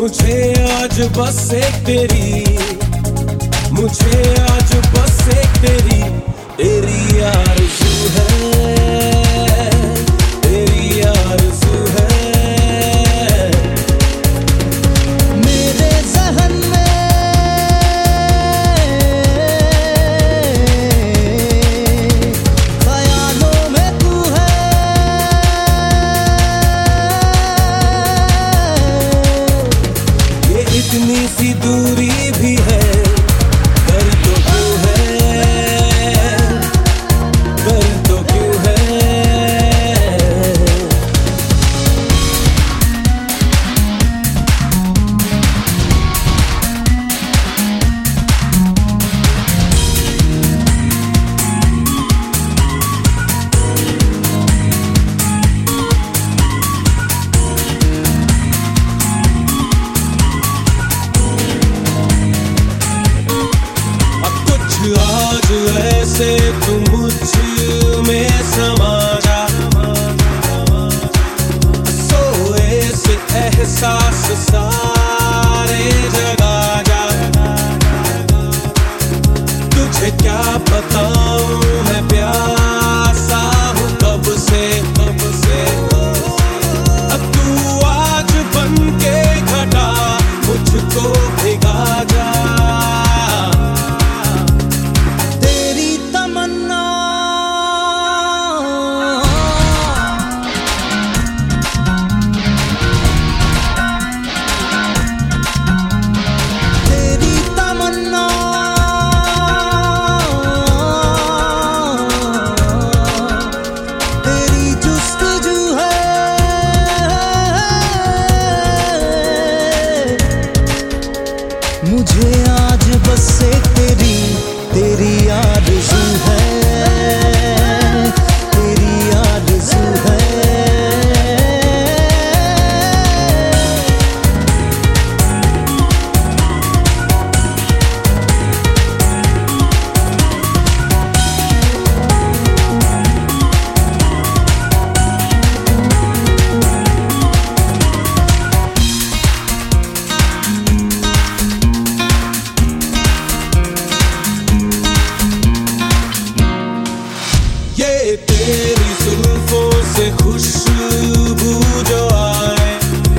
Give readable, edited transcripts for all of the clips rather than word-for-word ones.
मुझे आज बस एक तेरी, मुझे आज बस एक तेरी, तेरी आरज़ू है, तेरी आरज़ू है। मेरे ज़हन में ख्यालों में तू है, ये इतनी सी दूरी भी है, कर तो क्यों है, कर तो क्यों है। आज ऐसे तू मुझ में समा जा, सोए से एहसास सारे जगा जा। तुझे क्या बताऊं मैं प्यासा हूँ कब से, कब से। अब तू आज बन के घटा मुझको भिगा जा। मुझे आज बस एक तेरी, तेरी आरज़ू है, तेरी आरज़ू है। तेरी जुल्फों से खुशबू जो आए,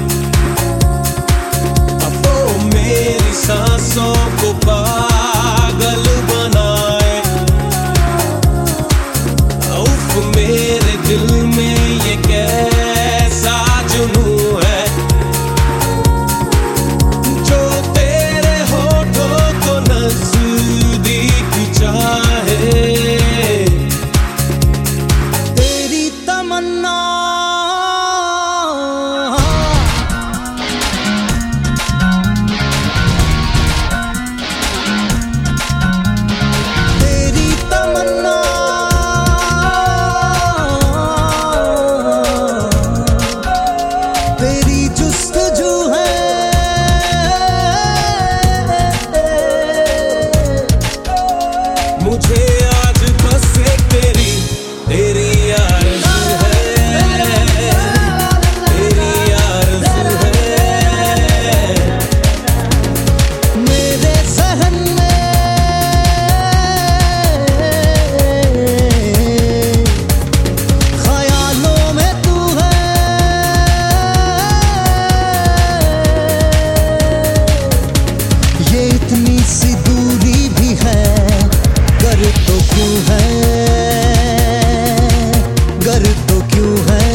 अब वो मेरी सांसों को पागल बनाए। उफ मेरे दिल में ये कैसा जुनून है, जो तेरे होठों को नजदीक चाहे। मुझे आज बस एक तेरी, तेरी आरज़ू है, तेरी आरज़ू है। मेरे ज़हन में ख्यालों में तू है, ये इतनी सी दूरी भी है, गर तो क्यों है, गर तो क्यों है।